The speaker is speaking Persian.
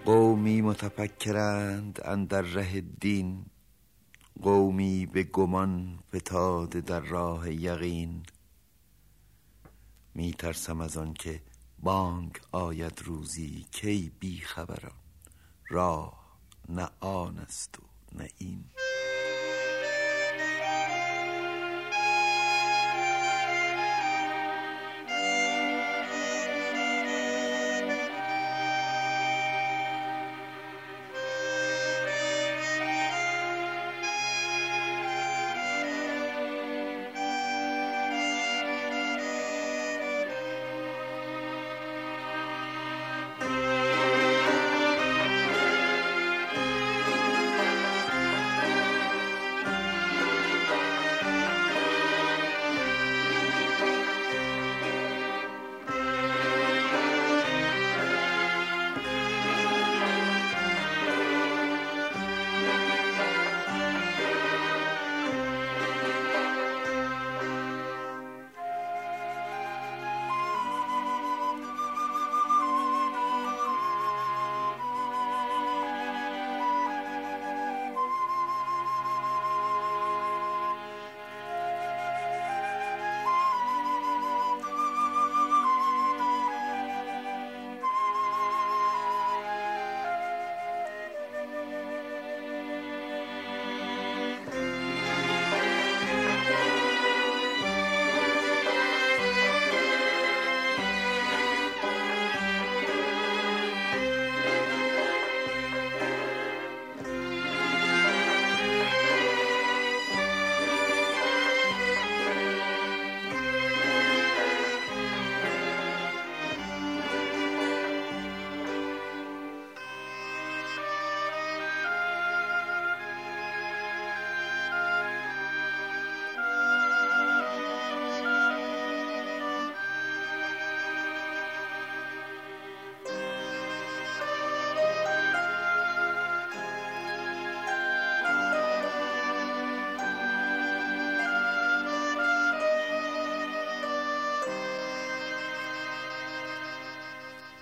قومی متفکرند اندر ره دین، قومی به گمان فتاده در راه یقین. می ترسم از آن که بانگ آید روزی، کی بی خبران راه نه آن است و نه این.